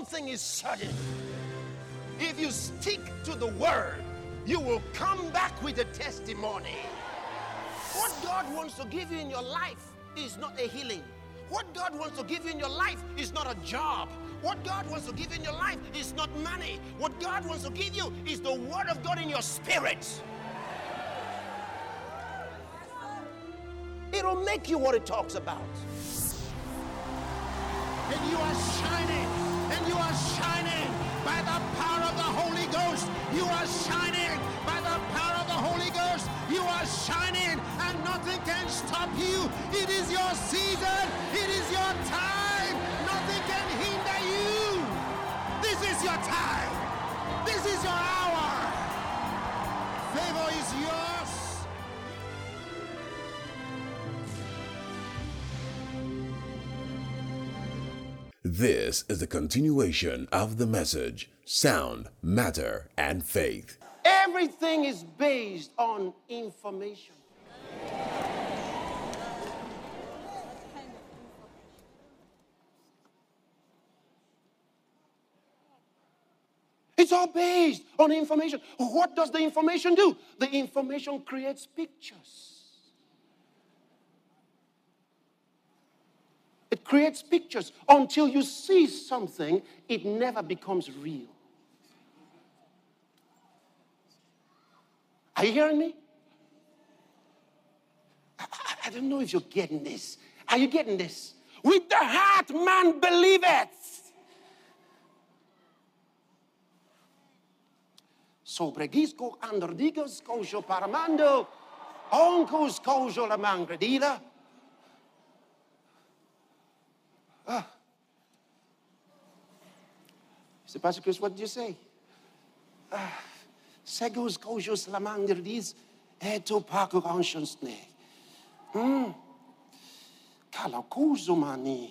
one thing is certain. If you stick to the word, you will come back with a testimony. What God wants to give you in your life is not a healing. What God wants to give you in your life is not a job. What God wants to give you in your life is not money. What God wants to give you is the word of God in your spirit. It'll make you what it talks about. And you are shining. And you are shining by the power of the Holy Ghost. You are shining by the power of the Holy Ghost. You are shining and nothing can stop you. It is your season. It is your time. Nothing can hinder you. This is your time. This is your hour. Favor is yours. This is the continuation of the message, Sound, Matter, and Faith. Everything is based on information. It's all based on information. What does the information do? The information creates pictures. It creates pictures. Until you see something, it never becomes real. Are you hearing me? I don't know if you're getting this. Are you getting this? With the heart man believeth. Sobregisco andordigos cojo paramando, oncos cojo la mangredila. Mr. Pastor Chris, what did you say? Segos cojos la mangredis, eto paco conscience. Calacuso mani.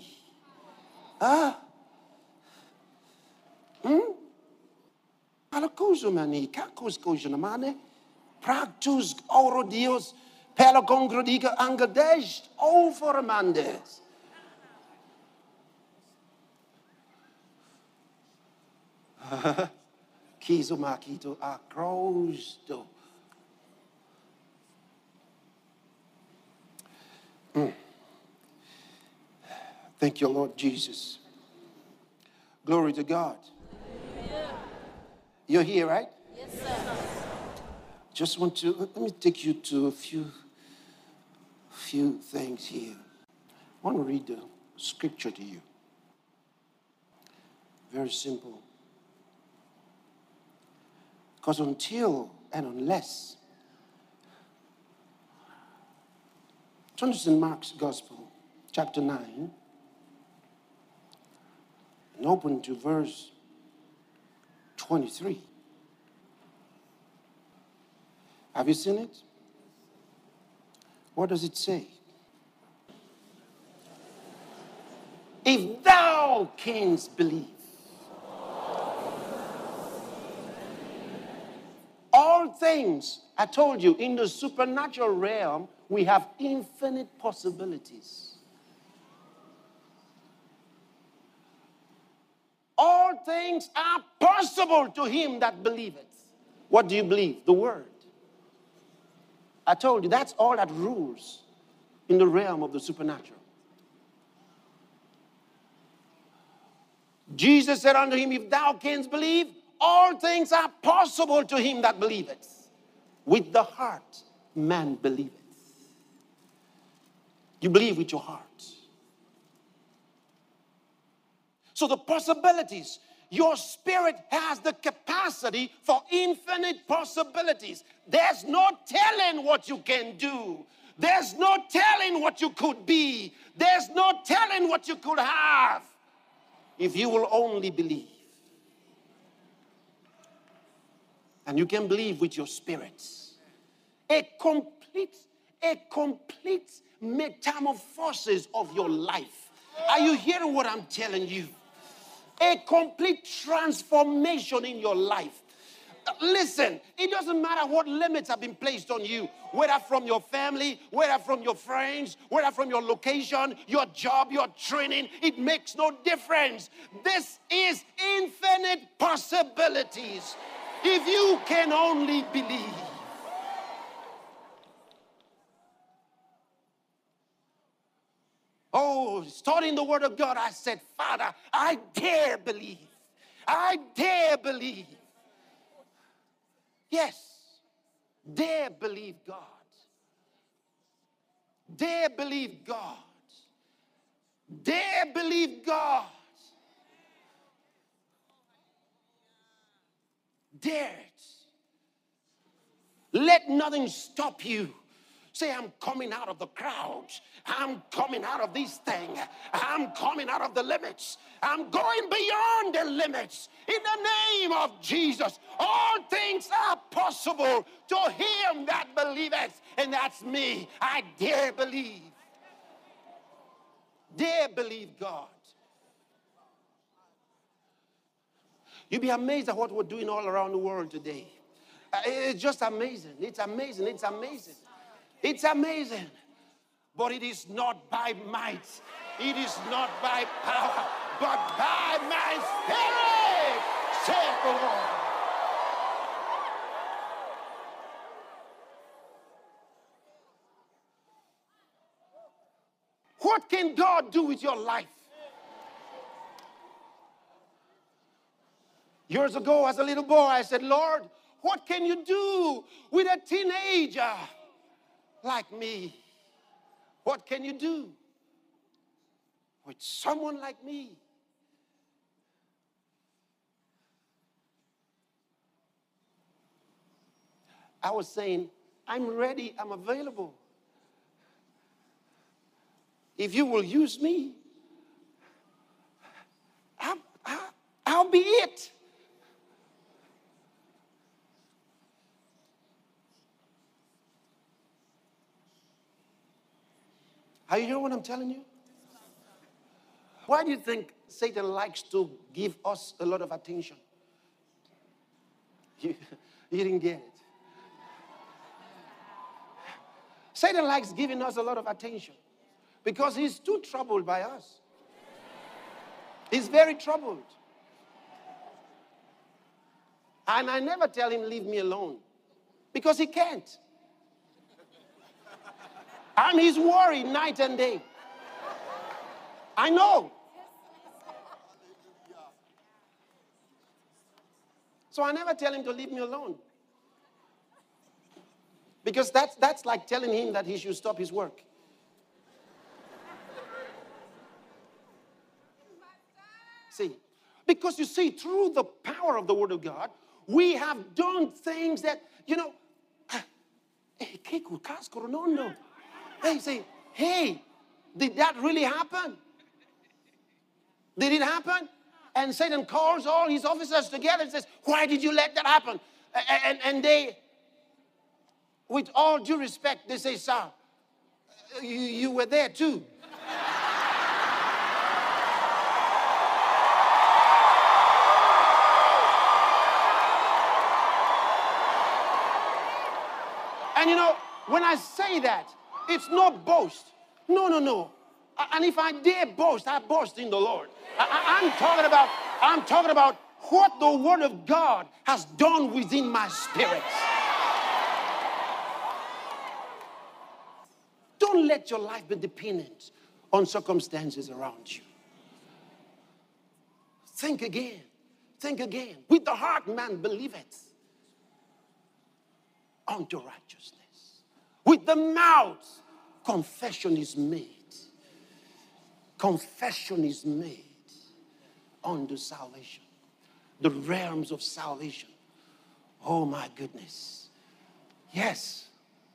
Calacuso mani, cacos cojo mane, practus oro dios, pela congredica angadesh, over amandes. Kizo makito acrosto. Thank you, Lord Jesus. Glory to God. Amen. You're here, right? Yes, sir. Just want to, let me take you to a few things here. I want to read the scripture to you. Very simple. Because until and unless, turn to St. Mark's Gospel, chapter 9, and open to verse 23. Have you seen it? What does it say? If thou canst believe. All things, I told you, in the supernatural realm, we have infinite possibilities. All things are possible to him that believeth. What do you believe? The word. I told you, that's all that rules in the realm of the supernatural. Jesus said unto him, if thou canst believe, all things are possible to him that believeth. With the heart, man believeth. You believe with your heart. So the possibilities, your spirit has the capacity for infinite possibilities. There's no telling what you can do. There's no telling what you could be. There's no telling what you could have if you will only believe. And you can believe with your spirits. A complete metamorphosis of your life. Are you hearing what I'm telling you? A complete transformation in your life. Listen, it doesn't matter what limits have been placed on you, whether from your family, whether from your friends, whether from your location, your job, your training, it makes no difference. This is possibilities if you can only believe. Oh, studying the Word of God, I said, Father, I dare believe. I dare believe. Yes, dare believe God. Dare believe God. Dare believe God. Dare it. Let nothing stop you. Say, I'm coming out of the crowd. I'm coming out of this thing. I'm coming out of the limits. I'm going beyond the limits. In the name of Jesus, all things are possible to him that believeth. And that's me. I dare believe. Dare believe God. You'll be amazed at what we're doing all around the world today. It's just amazing. It's amazing. It's amazing. It's amazing. But it is not by might. It is not by power. But by my spirit, saith the Lord. What can God do with your life? Years ago, as a little boy, I said, Lord, what can you do with a teenager like me? What can you do with someone like me? I was saying, I'm ready, I'm available. If you will use me, I'll be it. Are you hearing what I'm telling you? Why do you think Satan likes to give us a lot of attention? You didn't get it. Satan likes giving us a lot of attention because he's too troubled by us. He's very troubled. And I never tell him, leave me alone, because he can't. I'm his worry night and day. I know. So I never tell him to leave me alone. Because that's like telling him that he should stop his work. See, because you see, through the power of the Word of God, we have done things that, They say, hey, did that really happen? Did it happen? And Satan calls all his officers together and says, why did you let that happen? And they, with all due respect, they say, sir, you were there too. And when I say that, it's not boast. No. And if I dare boast, I boast in the Lord. I'm talking about what the Word of God has done within my spirit. Don't let your life be dependent on circumstances around you. Think again. Think again. With the heart man believeth unto righteousness. With the mouth confession is made. Confession is made unto salvation. The realms of salvation. Oh my goodness. Yes.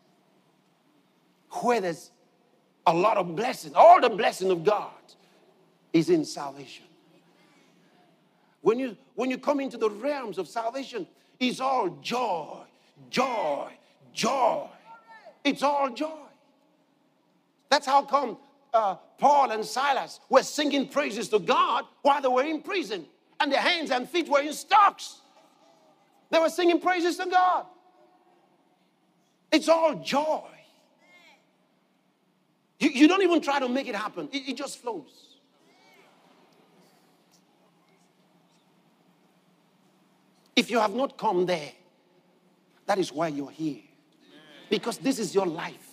Where there's a lot of blessing, all the blessing of God is in salvation. When you come into the realms of salvation, it's all joy, joy, joy. It's all joy. That's how come Paul and Silas were singing praises to God while they were in prison, and their hands and feet were in stocks. They were singing praises to God. It's all joy. You don't even try to make it happen. It just flows. If you have not come there, that is why you're here. Because this is your life.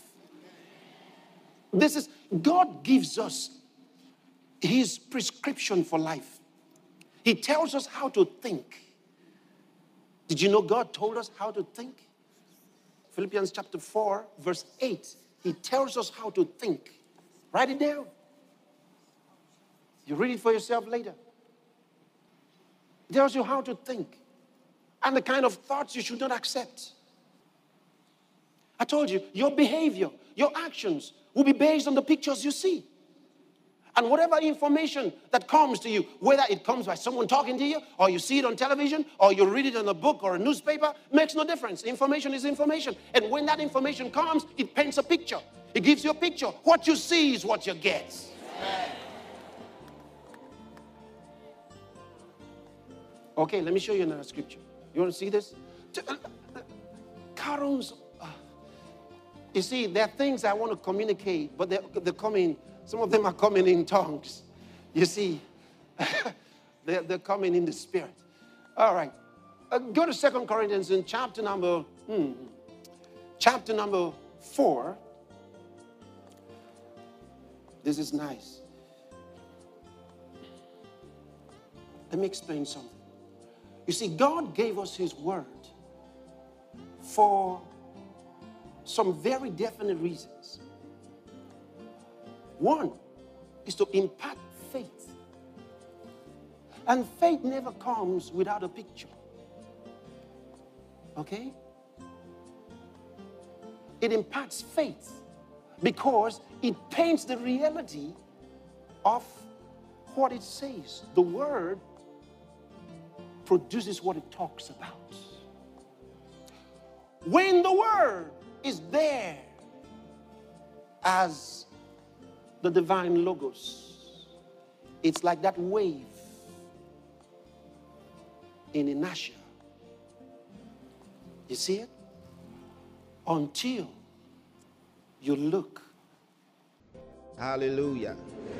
God gives us his prescription for life. He tells us how to think. Did you know God told us how to think? Philippians chapter 4, verse 8. He tells us how to think. Write it down. You read it for yourself later. It tells you how to think and the kind of thoughts you should not accept. I told you, your behavior, your actions will be based on the pictures you see. And whatever information that comes to you, whether it comes by someone talking to you, or you see it on television, or you read it in a book or a newspaper, makes no difference. Information is information. And when that information comes, it paints a picture. It gives you a picture. What you see is what you get. Okay, let me show you another scripture. You want to see this? Carols. You see, there are things I want to communicate, but they're coming. Some of them are coming in tongues. You see, they're coming in the spirit. All right. Go to 2 Corinthians in chapter number 4. This is nice. Let me explain something. You see, God gave us his word for some very definite reasons. One is to impart faith. And faith never comes without a picture. Okay? It imparts faith because it paints the reality of what it says. The word produces what it talks about. When the word is there as the divine logos, it's like that wave in inertia. You see it? Until you look. Hallelujah.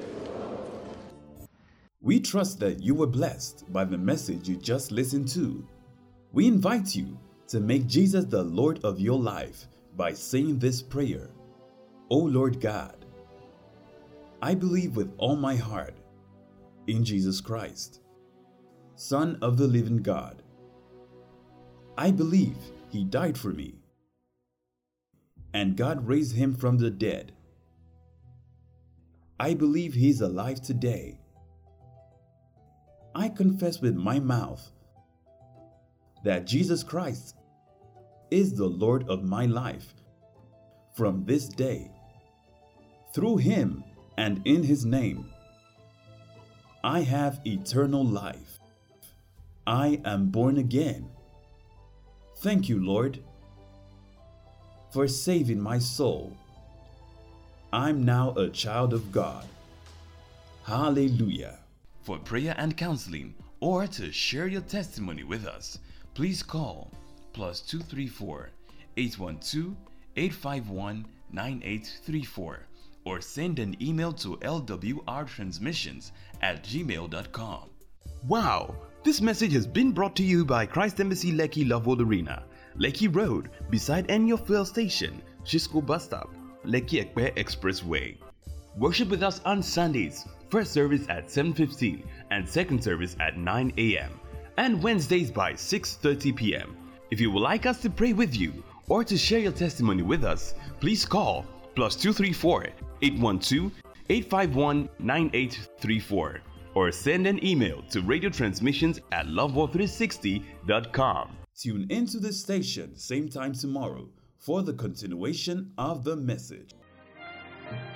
We trust that you were blessed by the message you just listened to. We invite you to make Jesus the Lord of your life by saying this prayer. O Lord God, I believe with all my heart in Jesus Christ, Son of the living God. I believe he died for me, and God raised him from the dead. I believe he is alive today. I confess with my mouth that Jesus Christ is the Lord of my life from this day. Through him and in his name, I have eternal life. I am born again. Thank you, Lord, for saving my soul. I'm now a child of God. Hallelujah. For prayer and counseling or to share your testimony with us, please call +234 812 851 9834 or send an email to lwrtransmissions@gmail.com. Wow! This message has been brought to you by Christ Embassy Lekki Love World Arena, Lekki Road, beside Enyo Fuel Station, Shisco Bus Stop, Lekki Ekpe Expressway. Worship with us on Sundays, first service at 7:15 and second service at 9 a.m. and Wednesdays by 6:30 p.m. If you would like us to pray with you or to share your testimony with us, please call +234 812 851 9834 or send an email to radiotransmissions@loveworld360.com. Tune into this station same time tomorrow for the continuation of the message.